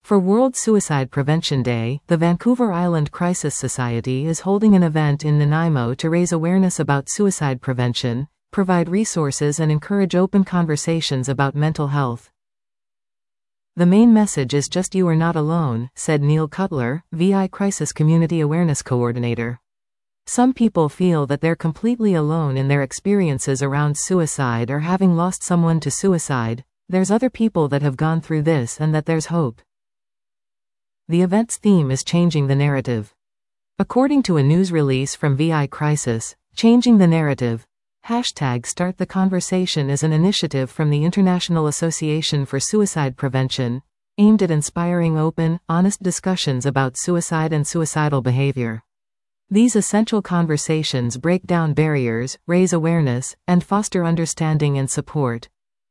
For World Suicide Prevention Day, the Vancouver Island Crisis Society is holding an event in Nanaimo to raise awareness about suicide prevention, provide resources and encourage open conversations about mental health. "The main message is just you are not alone," said Neil Cutler, VI Crisis Community Awareness Coordinator. "Some people feel that they're completely alone in their experiences around suicide or having lost someone to suicide. There's other people that have gone through this and that there's hope." The event's theme is changing the narrative. According to a news release from VI Crisis, Changing the Narrative, #Start the Conversation is an initiative from the International Association for Suicide Prevention, aimed at inspiring open, honest discussions about suicide and suicidal behavior. These essential conversations break down barriers, raise awareness, and foster understanding and support.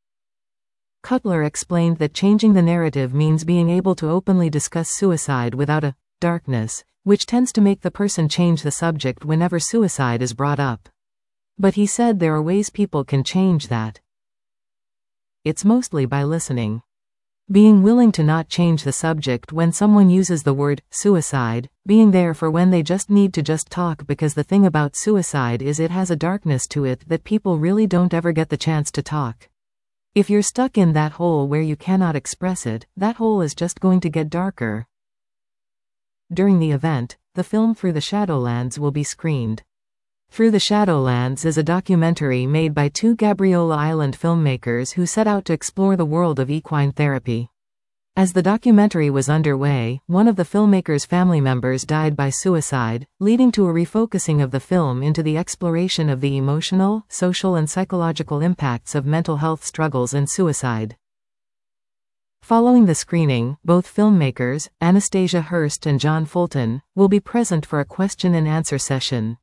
Cutler explained that changing the narrative means being able to openly discuss suicide without a darkness, which tends to make the person change the subject whenever suicide is brought up. But he said there are ways people can change that. It's mostly by listening. Being willing to not change the subject when someone uses the word suicide, being there for when they just need to just talk, because the thing about suicide is it has a darkness to it that people really don't ever get the chance to talk. If you're stuck in that hole where you cannot express it, that hole is just going to get darker. During the event, the film Through the Shadowlands will be screened. Through the Shadowlands is a documentary made by two Gabriola Island filmmakers who set out to explore the world of equine therapy. As the documentary was underway, one of the filmmakers' family members died by suicide, leading to a refocusing of the film into the exploration of the emotional, social and psychological impacts of mental health struggles and suicide. Following the screening, both filmmakers, Anastasia Hurst and John Fulton, will be present for a question and answer session.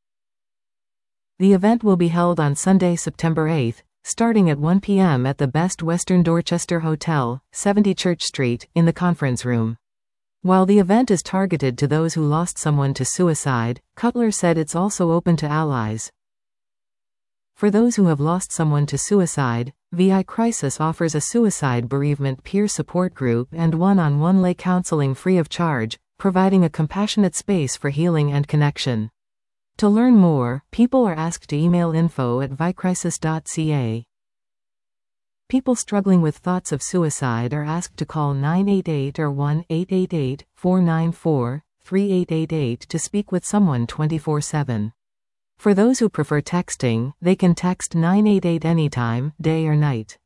The event will be held on Sunday, September 8th, starting at 1 p.m. at the Best Western Dorchester Hotel, 70 Church Street, in the conference room. While the event is targeted to those who lost someone to suicide, Cutler said it's also open to allies. For those who have lost someone to suicide, VI Crisis offers a suicide bereavement peer support group and one-on-one lay counseling free of charge, providing a compassionate space for healing and connection. To learn more, people are asked to email info@vicrisis.ca. People struggling with thoughts of suicide are asked to call 988 or 1-888-494-3888 to speak with someone 24/7. For those who prefer texting, they can text 988 anytime, day or night.